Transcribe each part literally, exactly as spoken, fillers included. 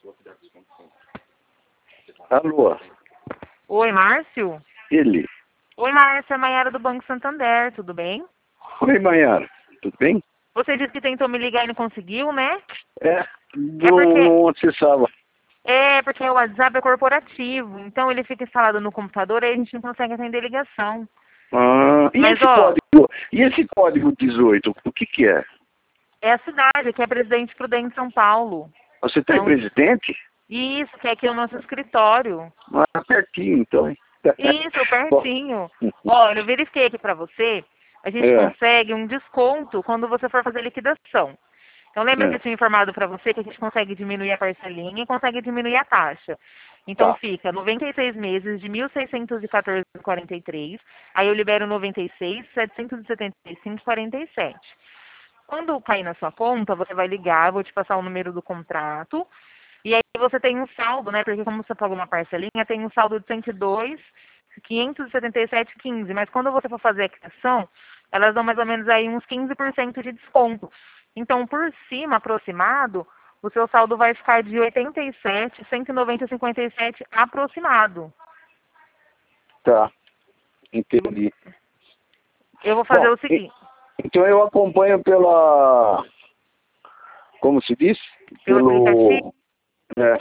Alô? Oi, Márcio? Ele? Oi, Márcio, é a Maiara do Banco Santander, tudo bem? Oi, Maiara. Tudo bem? Você disse que tentou me ligar e não conseguiu, né? É, É não, porque, não acessava. é porque o WhatsApp é corporativo, então ele fica instalado no computador e a gente não consegue atender ligação. Ah, e Mas, esse ó, código? E esse código dezoito, o que que é? é a cidade, que é Presidente Prudente São Paulo. Você está É em um, Presidente? isso, que é aqui o nosso escritório. Ah, pertinho, então, hein? Isso, Bom, pertinho. Olha, eu verifiquei aqui para você, a gente é, consegue um desconto quando você for fazer liquidação. Então lembra que é, eu tinha informado para você que a gente consegue diminuir a parcelinha e consegue diminuir a taxa. Então tá. fica noventa e seis meses de mil seiscentos e quatorze vírgula quarenta e três, aí eu libero noventa e seis, setecentos e setenta e cinco vírgula quarenta e sete. Quando cair na sua conta, você vai ligar, vou te passar o número do contrato, e aí você tem um saldo, né? Porque como você pagou uma parcelinha, tem um saldo de cento e dois, quinhentos e setenta e sete vírgula quinze. Mas quando você for fazer a quitação, elas dão mais ou menos aí uns quinze por cento de desconto. Então, por cima, aproximado, o seu saldo vai ficar de oitenta e sete, cento e noventa vírgula cinquenta e sete aproximado. Tá, entendi. Eu vou fazer Bom, o e- seguinte, então eu acompanho pela, como se diz? pelo aplicativo. Pelo, é,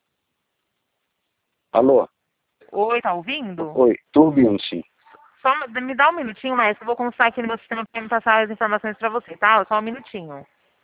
alô? Oi, tá ouvindo? Oi, tô ouvindo, sim. Só me dá um minutinho, mas eu vou consultar aqui no meu sistema para me passar as informações para você, tá? Só um minutinho.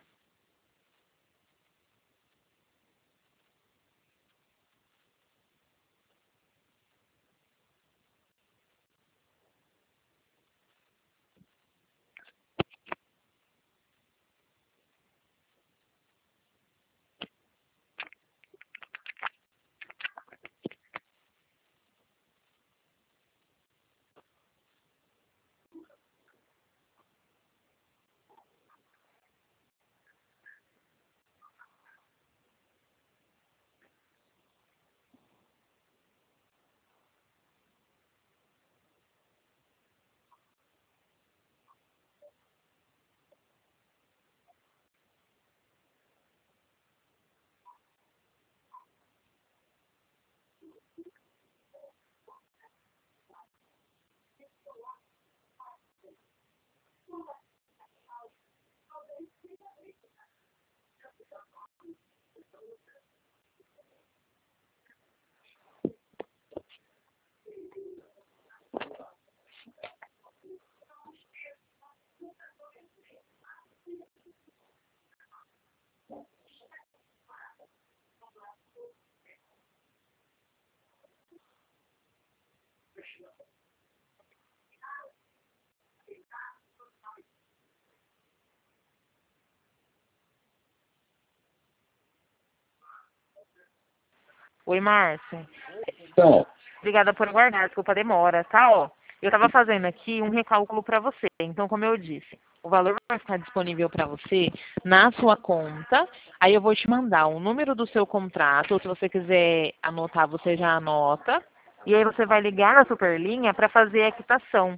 Oi, Márcio. Então, Obrigada por aguardar, desculpa a demora, tá? Ó, eu estava fazendo aqui um recálculo para você. Então, como eu disse, o valor vai ficar disponível para você na sua conta. Aí eu vou te mandar o número do seu contrato, ou se você quiser anotar, você já anota. E aí você vai ligar na Superlinha para fazer a quitação.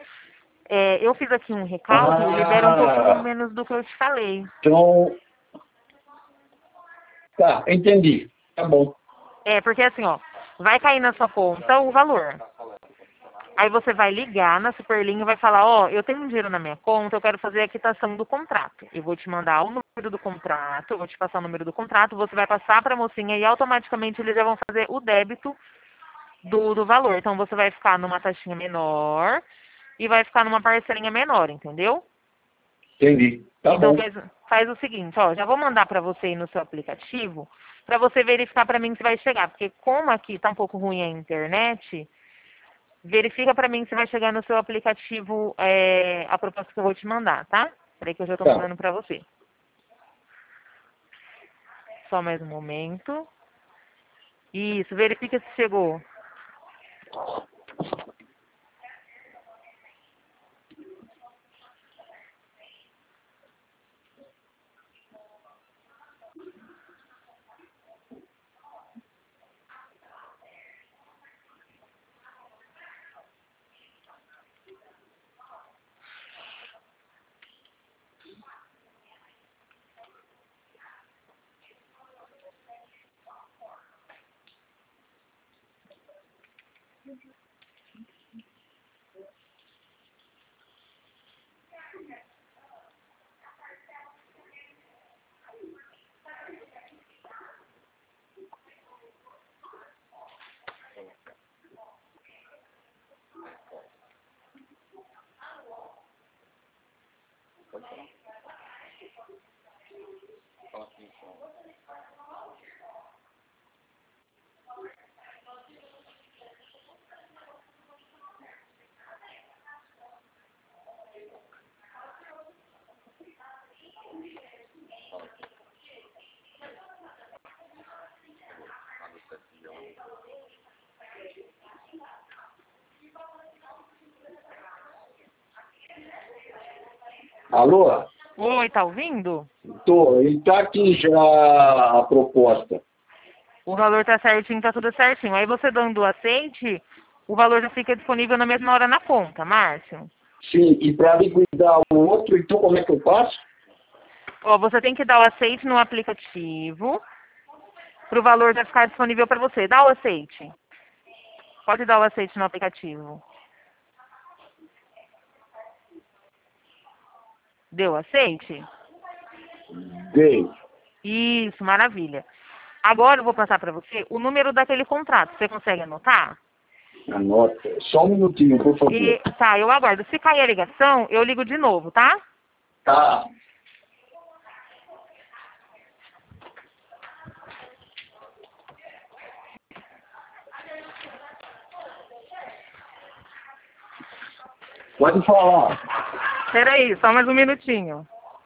É, eu fiz aqui um recálculo, libera um pouquinho ah, menos do que eu te falei. então, tá, entendi. Tá bom. É, porque assim, ó, vai cair na sua conta o valor. Aí você vai ligar na Superlinha e vai falar, ó, eu tenho um dinheiro na minha conta, eu quero fazer a quitação do contrato. Eu vou te mandar o número do contrato, eu vou te passar o número do contrato, você vai passar para a mocinha e automaticamente eles já vão fazer o débito do, do valor. Então você vai ficar numa taxinha menor e vai ficar numa parcelinha menor, entendeu? Entendi. Tá Então bom. faz, faz o seguinte, ó, já vou mandar para você aí no seu aplicativo, para você verificar para mim se vai chegar, porque como aqui tá um pouco ruim a internet, verifica para mim se vai chegar no seu aplicativo é, a proposta que eu vou te mandar, tá? Peraí que eu já estou Tá. mandando para você. Só mais um momento. Isso, verifica se chegou. Alô? Oi, tá ouvindo? Tô, e tá aqui já a proposta. O valor tá certinho, tá tudo certinho. Aí você dando o aceite, o valor já fica disponível na mesma hora na conta, Márcio. Sim, e para liquidar o outro, então como é que eu faço? Ó, você tem que dar o aceite no aplicativo para o valor já ficar disponível para você. Dá o aceite. Pode dar o aceite no aplicativo. Deu aceite? Dei. Isso, maravilha. Agora eu vou passar para você o número daquele contrato. Você consegue anotar? Anota. Só um minutinho, por favor. E, tá, eu aguardo. Se cair a ligação, eu ligo de novo, tá? Tá. Pode falar. Peraí, só mais um minutinho.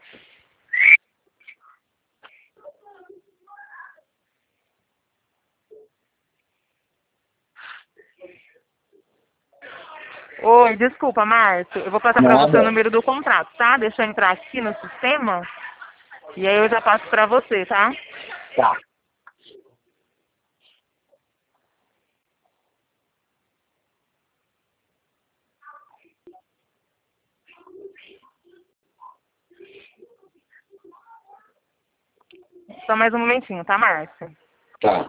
Oi, desculpa, Márcio. Eu vou passar para você o Nada. número do contrato, tá? Deixa eu entrar aqui no sistema e aí eu já passo para você, tá? Tá. Só mais um momentinho, tá, Márcio? Tá.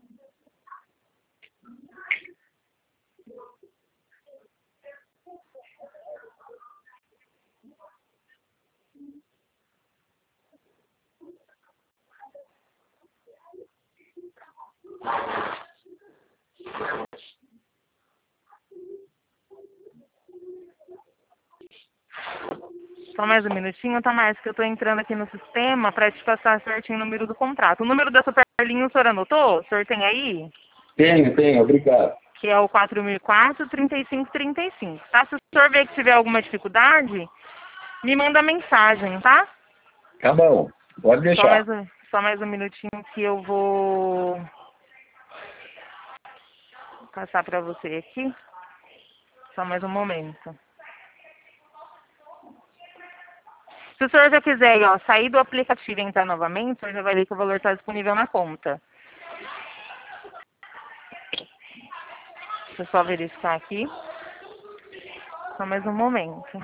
Só mais um minutinho, tá, Márcio? Que eu tô entrando aqui no sistema para te passar certinho o número do contrato. O número da Superlinha o senhor anotou? O senhor tem aí? Tenho, tenho, obrigado. Que é o quatro mil e quatro, trinta e cinco trinta e cinco, tá? Se o senhor ver que tiver alguma dificuldade, me manda mensagem, tá? Tá bom. Pode Só mais, deixar. um, só mais um minutinho que eu vou passar para você aqui. Só mais um momento. Se o senhor já quiser, ó, sair do aplicativo e entrar novamente, o senhor já vai ver que o valor está disponível na conta. Deixa eu só verificar aqui. Só mais um momento.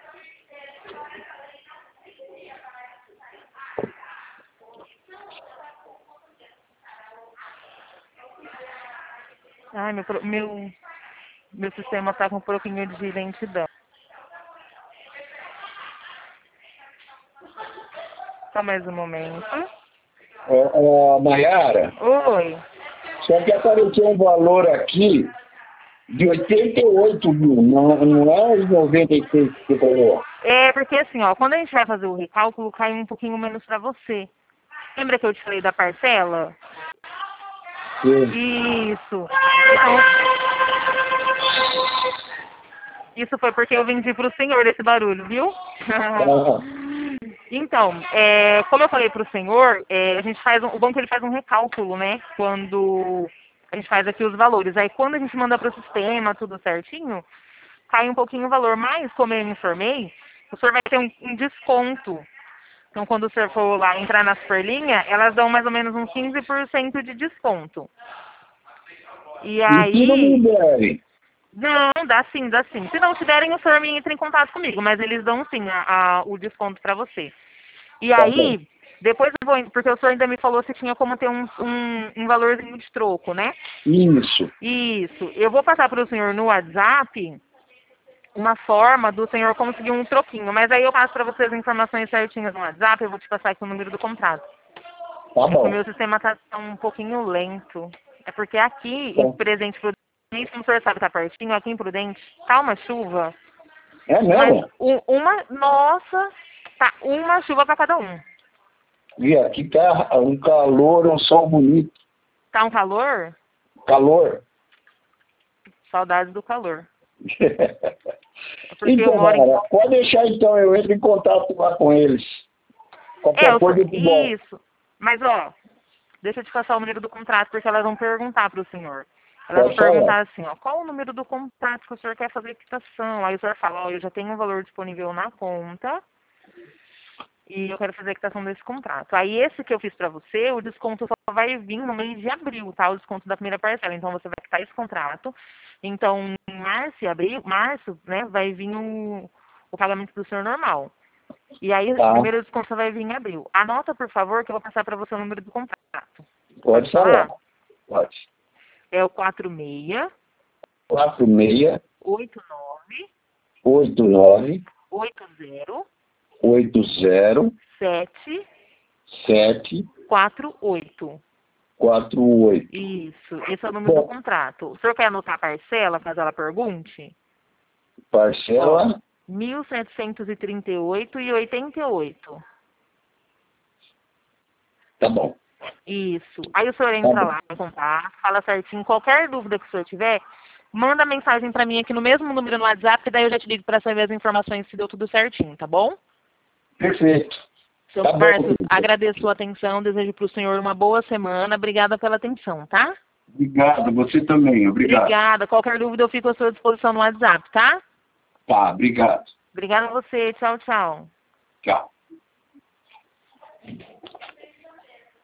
Ai, meu, pro- meu, meu sistema está com um pouquinho de lentidão. Só mais um momento. Ó, ó, Mayara, Oi. só que apareceu um valor aqui de oitenta e oito mil, não, não é os noventa e seis que você falou. É porque assim, ó, quando a gente vai fazer o recálculo, cai um pouquinho menos para você. Lembra que eu te falei da parcela? Sim. Isso. Então, isso foi porque eu vendi para o senhor esse barulho, viu? Ah, Então, é, como eu falei para o senhor, é, a gente faz um, o banco ele faz um recálculo, né? Quando a gente faz aqui os valores. Aí quando a gente manda para o sistema tudo certinho, cai um pouquinho o valor. Mas, como eu informei, o senhor vai ter um, um desconto. Então, quando o senhor for lá entrar na Superlinha, elas dão mais ou menos uns quinze por cento de desconto. E e se não me aí, derem? não, dá sim, dá sim. Se não tiverem, o senhor me entra em contato comigo, mas eles dão sim a, a- o desconto para você. E Tá bom. aí, Depois eu vou, porque o senhor ainda me falou se tinha como ter um, um, um valorzinho de troco, né? Isso. Isso. Eu vou passar para o senhor no WhatsApp uma forma do senhor conseguir um troquinho, mas aí eu passo para vocês as informações certinhas no WhatsApp, eu vou te passar aqui o número do contrato. Tá É que o bom. meu sistema está um pouquinho lento. É porque aqui, Tá. em Presidente Prudente, como o senhor sabe, tá pertinho, aqui em Prudente, tá uma chuva. É Mas mesmo? um- uma, nossa, tá uma chuva para cada um. E aqui tá um calor, um sol bonito. Tá um calor? Calor. Saudades do calor. É porque eu Então, moro em... galera, pode deixar então, eu entro em contato lá com eles. Qualquer É, eu sou... coisa eu te volto. Isso. Mas, ó, deixa eu te passar o número do contrato, porque elas vão perguntar para o senhor. Elas vão Pode falar. perguntar assim, ó, qual o número do contrato que o senhor quer fazer a quitação? Aí o senhor fala, ó, eu já tenho um valor disponível na conta e eu quero fazer a quitação desse contrato. Aí esse que eu fiz para você, o desconto só vai vir no mês de abril, tá? O desconto da primeira parcela. Então você vai quitar esse contrato. Então, em março e abril, março, né, vai vir o, o pagamento do senhor normal. E aí Tá. o primeiro desconto vai vir em abril. Anota, por favor, que eu vou passar para você o número do contrato. Pode falar. Pode. É o quatro seis quatro seis oito nove oito nove oito zero oito zero sete sete quatro oito. quatro oito. Isso, esse é o número Bom. do contrato. O senhor quer anotar a parcela, caso ela pergunte? Parcela. mil setecentos e trinta e oito e oitenta e oito. Tá bom. Isso. Aí o senhor entra Tá bom. lá, vai contar, fala certinho. Qualquer dúvida que o senhor tiver, manda mensagem para mim aqui no mesmo número no WhatsApp, que daí eu já te ligo para saber as informações se deu tudo certinho, tá bom? Perfeito. Seu Tá bom. Márcio, agradeço a sua atenção, desejo para o senhor uma boa semana. Obrigada pela atenção, tá? Obrigado, você também. Obrigado. Obrigada. Qualquer dúvida eu fico à sua disposição no WhatsApp, tá? Tá, obrigado. Obrigada a você. Tchau, tchau. Tchau.